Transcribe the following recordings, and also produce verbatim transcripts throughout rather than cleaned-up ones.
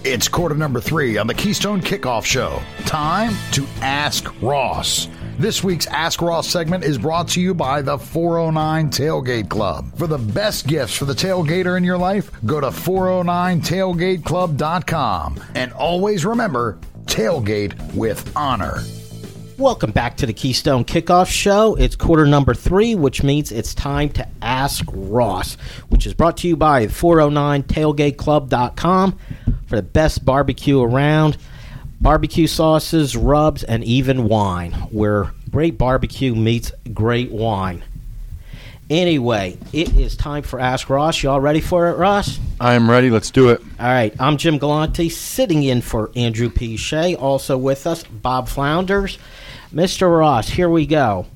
It's quarter number three on the Keystone Kickoff Show. Time to Ask Ross. This week's Ask Ross segment is brought to you by the four oh nine Tailgate Club. For the best gifts for the tailgater in your life, go to four oh nine tailgate club dot com. And always remember, tailgate with honor. Welcome back to the Keystone Kickoff Show. It's quarter number three, which means it's time to Ask Ross, which is brought to you by four oh nine tailgate club dot com for the best barbecue around. Barbecue sauces, rubs, and even wine, where great barbecue meets great wine. Anyway, it is time for Ask Ross. You all ready for it, Ross? I am ready. Let's do it. All right. I'm Jim Galante, sitting in for Andrew P. Shea. Also with us, Bob Flounders. Mister Ross, here we go.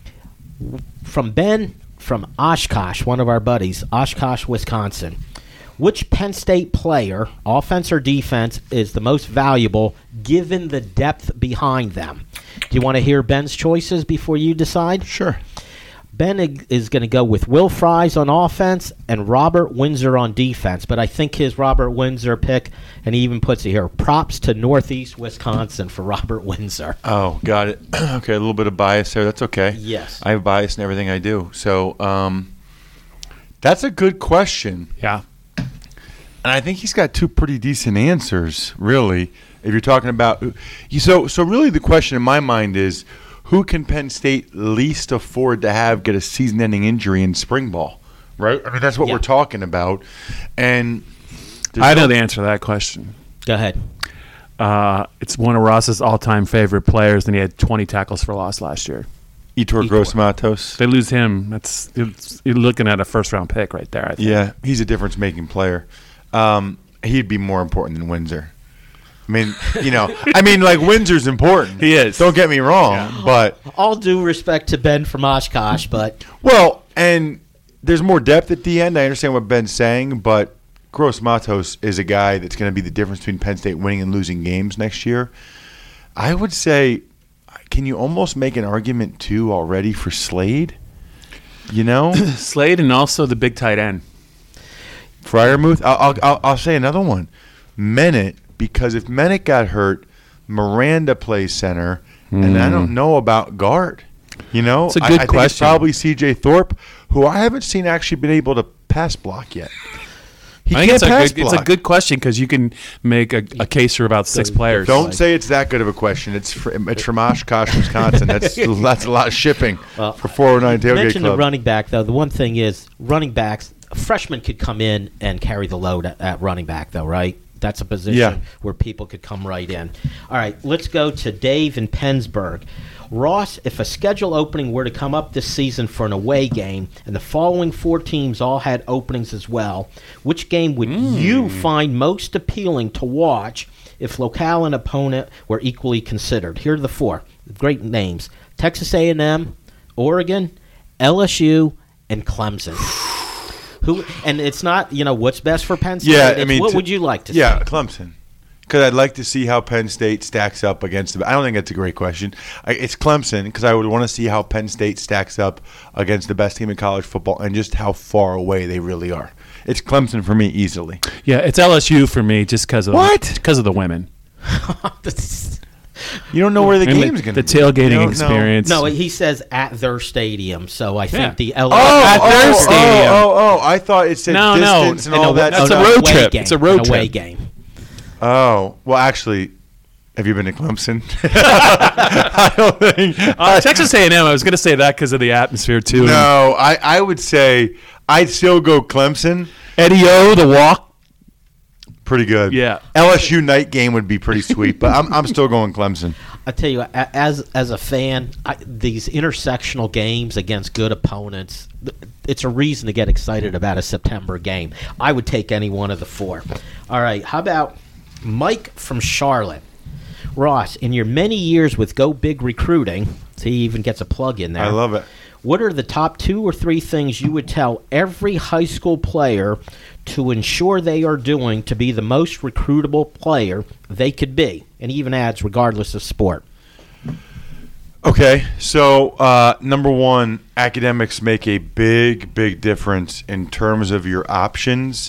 From Ben from Oshkosh, one of our buddies, Oshkosh, Wisconsin. Which Penn State player, offense or defense, is the most valuable given the depth behind them? Do you want to hear Ben's choices before you decide? Sure. Ben is going to go with Will Fries on offense and Robert Windsor on defense, but I think his Robert Windsor pick, and he even puts it here, props to Northeast Wisconsin for Robert Windsor. Oh, got it. Okay, a little bit of bias there. That's okay. Yes. I have bias in everything I do. So um, that's a good question. Yeah. And I think he's got two pretty decent answers, really, if you're talking about – so so really the question in my mind is, who can Penn State least afford to have get a season-ending injury in spring ball, right? I mean, that's what yeah. we're talking about. And I know no- the answer to that question. Go ahead. Uh, it's one of Ross's all-time favorite players, and he had twenty tackles for loss last year. Yetur Gross-Matos. They lose him. That's it's, you're looking at a first-round pick right there, I think. Yeah, he's a difference-making player. Um, he'd be more important than Windsor. I mean, you know, I mean, like, Windsor's important. He is. Don't get me wrong, Yeah. but all due respect to Ben from Oshkosh, but well, and there's more depth at the end. I understand what Ben's saying, but Gross-Matos is a guy that's going to be the difference between Penn State winning and losing games next year. I would say, can you almost make an argument too already for Slade? You know, Slade and also the big tight end. Freiermuth. I'll, I'll I'll say another one, Mennett, because if Mennett got hurt, Miranda plays center, mm. and I don't know about guard. You know, it's a good I, I question. think it's probably C J Thorpe, who I haven't seen actually been able to pass block yet. He I think can't it's a, pass good, block. it's a good question because you can make a, a case for about six players. Don't say it's that good of a question. It's from, it's from Oshkosh, Wisconsin. That's that's a lot of shipping well, for four oh nine Tailgate Club. You mentioned the running back, though. The one thing is running backs, freshmen could come in and carry the load at, at running back, though, right? That's a position yeah. where people could come right in. All right, let's go to Dave in Pennsburg. Ross, if a schedule opening were to come up this season for an away game, and the following four teams all had openings as well, which game would mm. you find most appealing to watch if locale and opponent were equally considered? Here are the four. Great names. Texas A and M, Oregon, L S U, and Clemson. Who and it's not, you know, what's best for Penn State. Yeah, it's I mean, what t- would you like to yeah, see? Yeah, Clemson. Because I'd like to see how Penn State stacks up against the – I don't think that's a great question. I, it's Clemson because I would want to see how Penn State stacks up against the best team in college football and just how far away they really are. It's Clemson for me easily. Yeah, it's L S U for me just because of what? Because of the women. You don't know where the and game's going to be. The tailgating you know, experience. No, he says at their stadium, so I think yeah. the L S U. S U. Oh, at oh, their oh, stadium. Oh, oh, oh, I thought it said no, distance no, and all that. That's no, a road trip. Game, it's a road an trip. away game. Oh, well, actually, have you been to Clemson? I don't think. Uh, Texas A and M, I was going to say that because of the atmosphere, too. No, I, I would say I'd still go Clemson. Eddie O, the walk. Pretty good. Yeah. L S U night game would be pretty sweet, but I'm I'm still going Clemson. I tell you, as as a fan, I, these intersectional games against good opponents, it's a reason to get excited about a September game. I would take any one of the four. All right, how about Mike from Charlotte? Ross, in your many years with Go Big Recruiting, so he even gets a plug in there. I love it. What are the top two or three things you would tell every high school player to ensure they are doing to be the most recruitable player they could be? And he even adds, regardless of sport. Okay, so uh, number one, academics make a big, big difference in terms of your options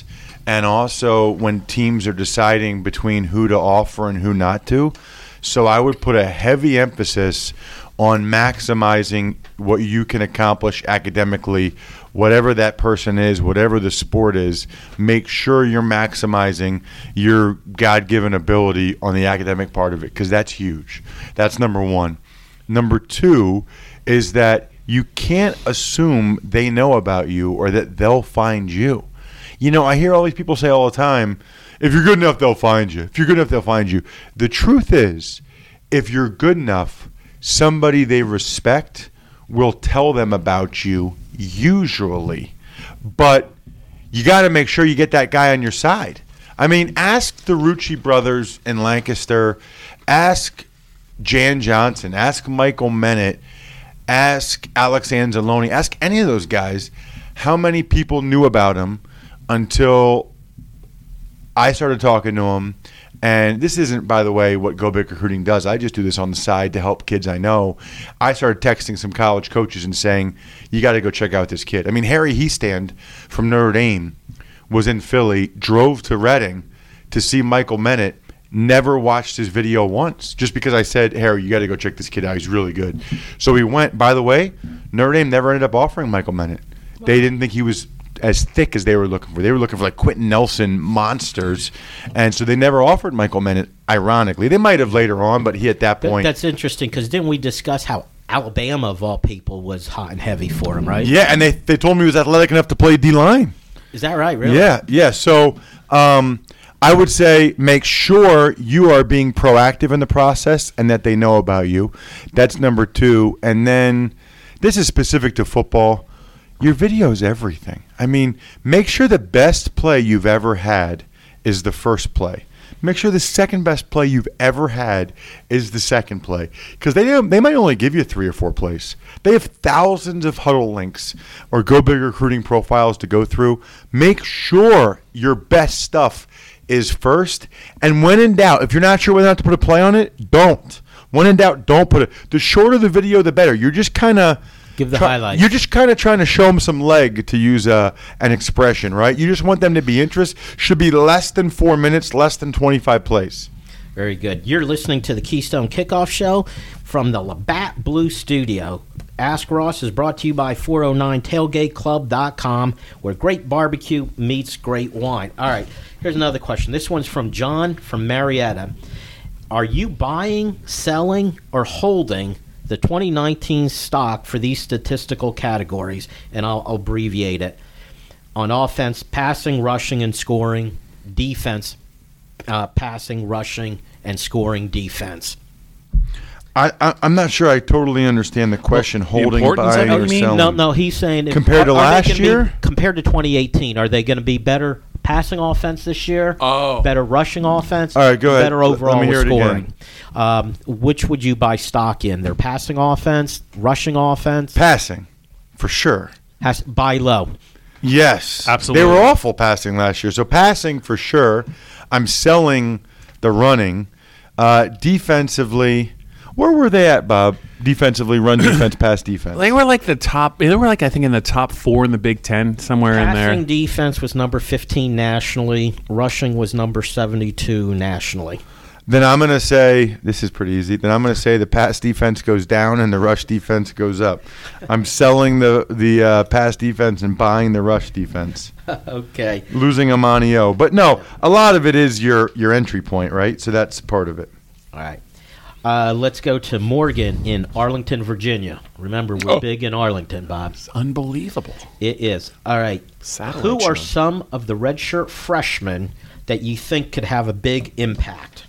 and also when teams are deciding between who to offer and who not to. So I would put a heavy emphasis on maximizing what you can accomplish academically, whatever that person is, whatever the sport is. Make sure you're maximizing your God-given ability on the academic part of it, because that's huge. That's number one. Number two is that you can't assume they know about you or that they'll find you. You know, I hear all these people say all the time, if you're good enough, they'll find you. If you're good enough, they'll find you. The truth is, if you're good enough, somebody they respect will tell them about you, usually. But you got to make sure you get that guy on your side. I mean, ask the Rucci brothers in Lancaster, ask Jan Johnson, ask Michael Mennett, ask Alex Anzalone, ask any of those guys how many people knew about him until I started talking to him. And this isn't, by the way, what Go Big Recruiting does. I just do this on the side to help kids I know. I started texting some college coaches and saying, you got to go check out this kid. I mean, Harry Heastand from Notre Dame was in Philly, drove to Reading to see Michael Mennett, never watched his video once, just because I said, Harry, you got to go check this kid out. He's really good. So he went. By the way, Notre Dame never ended up offering Michael Mennett. They didn't think he was as thick as they were looking for. They were looking for like Quentin Nelson monsters, and so they never offered Michael Mennett, ironically. They might have later on, but he at that point. That's interesting, because didn't we discuss how Alabama, of all people, was hot and heavy for him, right? Yeah, and they, they told me he was athletic enough to play D-line. Is that right, really? Yeah, yeah. So um, I would say make sure you are being proactive in the process and that they know about you. That's number two. And then this is specific to football. Your video is everything. I mean, make sure the best play you've ever had is the first play. Make sure the second best play you've ever had is the second play, because they they might only give you three or four plays. They have thousands of huddle links or Go Big Recruiting profiles to go through. Make sure your best stuff is first, and when in doubt, if you're not sure whether or not to put a play on it, don't. When in doubt, don't put it. The shorter the video, the better. You're just kind of Give the Try, highlights. You're just kind of trying to show them some leg, to use uh, an expression, right? You just want them to be interested. Should be less than four minutes, less than twenty-five plays. Very good. You're listening to the Keystone Kickoff Show from the Labatt Blue Studio. Ask Ross is brought to you by four oh nine tailgate club dot com, where great barbecue meets great wine. All right, here's another question. This one's from John from Marietta. Are you buying, selling, or holding the twenty nineteen stock for these statistical categories? And I'll, I'll abbreviate it. On offense, passing, rushing, and scoring. Defense, uh, passing, rushing, and scoring defense. I, I, I'm not sure I totally understand the question. Well, holding, the buying, of, or mean, selling. No, no, he's saying compared are, to are last year, be, compared to twenty eighteen, are they going to be better passing offense this year? Oh, better rushing offense. All right, go ahead. Better overall Let me hear it scoring. again. Um, which would you buy stock in? Their passing offense, rushing offense, passing, for sure. Has buy low. Yes, absolutely. They were awful passing last year, so passing for sure. I'm selling the running. Uh, defensively, where were they at, Bob? Defensively, run defense, pass defense. They were like the top. They were like I think in the top four in the Big Ten, somewhere Passing in there. Passing defense was number fifteen nationally. Rushing was number seventy-two nationally. Then I'm going to say, this is pretty easy, then I'm going to say the pass defense goes down and the rush defense goes up. I'm selling the the uh, pass defense and buying the rush defense. Okay. Losing Amani O. But no, a lot of it is your, your entry point, right? So that's part of it. All right. Uh, let's go to Morgan in Arlington, Virginia. Remember, we're Oh. big in Arlington, Bob. It's unbelievable. It is. All right. Satellite Who are show. some of the redshirt freshmen that you think could have a big impact?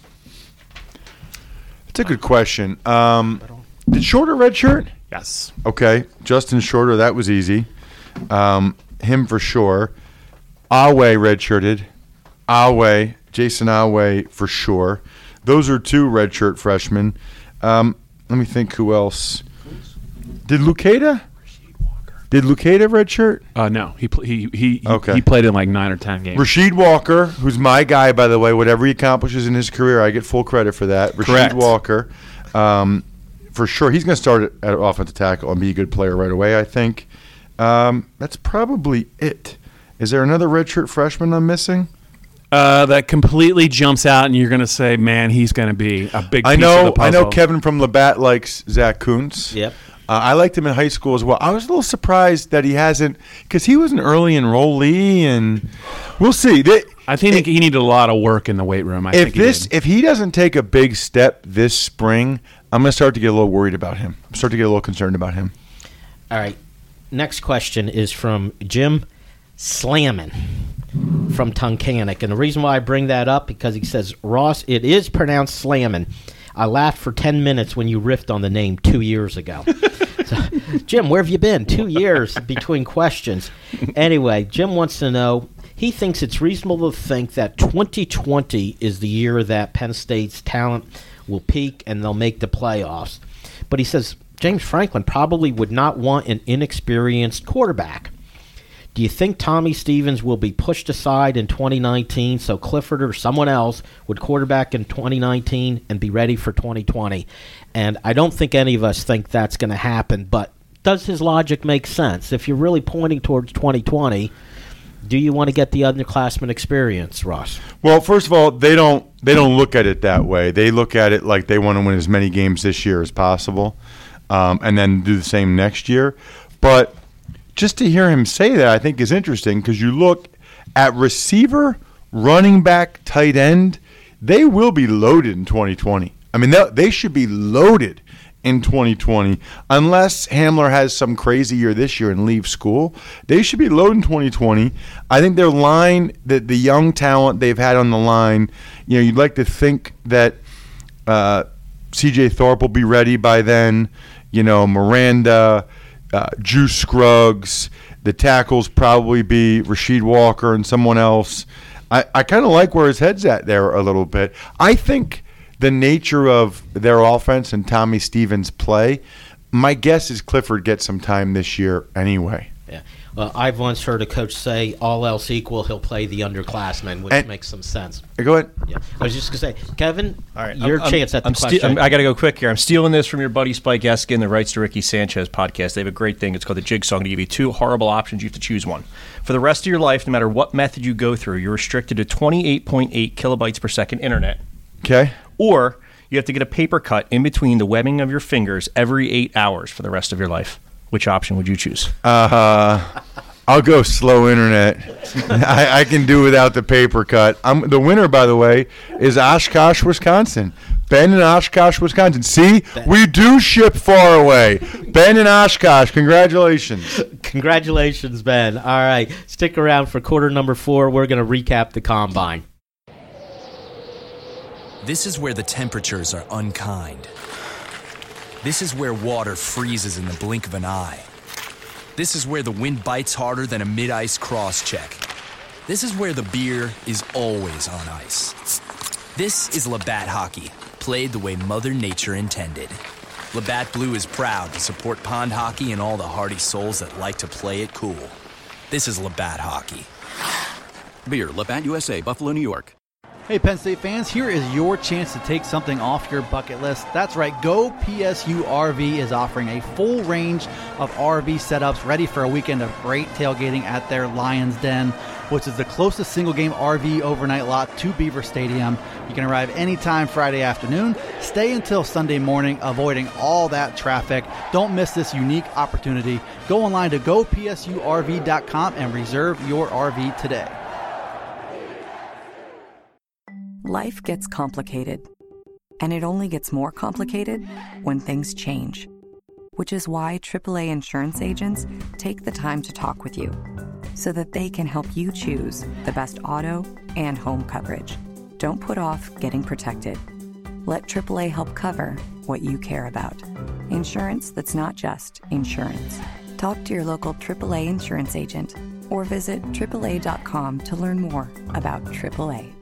It's a good question. Um, did Shorter redshirt? Yes. Okay. Justin Shorter, that was easy. Um, him for sure. Awe redshirted. Awe, Jason Awe for sure. Those are two redshirt freshmen. Um, let me think who else. Did Lucada? Did Lucada redshirt? Uh, no, he pl- he he he, Okay. he played in like nine or ten games. Rasheed Walker, who's my guy, by the way. Whatever he accomplishes in his career, I get full credit for that. Rasheed Correct. Walker, um, for sure. He's going to start at, at offensive tackle and be a good player right away, I think. Um, that's probably it. Is there another redshirt freshman I'm missing? Uh, that completely jumps out, and you're going to say, man, he's going to be a big piece I know, of the puzzle. I know Kevin from Labatt likes Zach Kuntz. Yep. Uh, I liked him in high school as well. I was a little surprised that he hasn't, because he was an early enrollee, and we'll see. They, I think it, he needed a lot of work in the weight room. I if think he this, did. if he doesn't take a big step this spring, I'm going to start to get a little worried about him. I'm starting to get a little concerned about him. All right. Next question is from Jim Slammin from Tunkhannock. And the reason why I bring that up, because he says, Ross, it is pronounced Slammin. I laughed for ten minutes when you riffed on the name two years ago. So, Jim, where have you been? Two years between questions. Anyway, Jim wants to know, he thinks it's reasonable to think that twenty twenty is the year that Penn State's talent will peak and they'll make the playoffs. But he says James Franklin probably would not want an inexperienced quarterback. Do you think Tommy Stevens will be pushed aside in twenty nineteen so Clifford or someone else would quarterback in twenty nineteen and be ready for twenty twenty? And I don't think any of us think that's going to happen, but does his logic make sense? If you're really pointing towards twenty twenty, do you want to get the underclassmen experience, Ross? Well, first of all, they don't they don't look at it that way. They look at it like they want to win as many games this year as possible, um, and then do the same next year. But just to hear him say that, I think is interesting, because you look at receiver, running back, tight end, they will be loaded in twenty twenty. I mean, they, they should be loaded in twenty twenty, unless Hamler has some crazy year this year and leaves school. They should be loaded in twenty twenty. I think their line, the, the young talent they've had on the line, you know, you'd like to think that uh, C J Thorpe will be ready by then. You know, Miranda, uh, Juice Scruggs, the tackles probably be Rasheed Walker and someone else. I, I kind of like where his head's at there a little bit. I think the nature of their offense and Tommy Stevens' play, my guess is Clifford gets some time this year anyway. Yeah. Well, I've once heard a coach say, all else equal, he'll play the underclassmen, which And, makes some sense. Go ahead. Yeah. I was just going to say, Kevin, All right, your I'm, chance at the I'm question. Ste- I'm, I got to go quick here. I'm stealing this from your buddy Spike Eskin, the Rights to Ricky Sanchez podcast. They have a great thing. It's called the Jigsaw. I'm going to give you two horrible options. You have to choose one. For the rest of your life, no matter what method you go through, you're restricted to twenty-eight point eight kilobytes per second internet. Okay. Or you have to get a paper cut in between the webbing of your fingers every eight hours for the rest of your life. Which option would you choose? Uh, I'll go slow internet. I, I can do without the paper cut. I'm, the winner, by the way, is Oshkosh, Wisconsin. Ben in Oshkosh, Wisconsin. See, we do ship far away. Ben in Oshkosh, congratulations. Congratulations, Ben. All right, stick around for quarter number four. We're going to recap the combine. This is where the temperatures are unkind. This is where water freezes in the blink of an eye. This is where the wind bites harder than a mid-ice cross-check. This is where the beer is always on ice. This is Labatt Hockey, played the way Mother Nature intended. Labatt Blue is proud to support pond hockey and all the hardy souls that like to play it cool. This is Labatt Hockey. Beer, Labatt U S A, Buffalo, New York. Hey, Penn State fans, here is your chance to take something off your bucket list. That's right, Go P S U R V is offering a full range of R V setups ready for a weekend of great tailgating at their Lions Den, which is the closest single-game R V overnight lot to Beaver Stadium. You can arrive anytime Friday afternoon, stay until Sunday morning, avoiding all that traffic. Don't miss this unique opportunity. Go online to go P S U R V dot com and reserve your R V today. Life gets complicated, and it only gets more complicated when things change, which is why triple A insurance agents take the time to talk with you so that they can help you choose the best auto and home coverage. Don't put off getting protected. Let triple A help cover what you care about. Insurance that's not just insurance. Talk to your local triple A insurance agent or visit triple A dot com to learn more about triple A.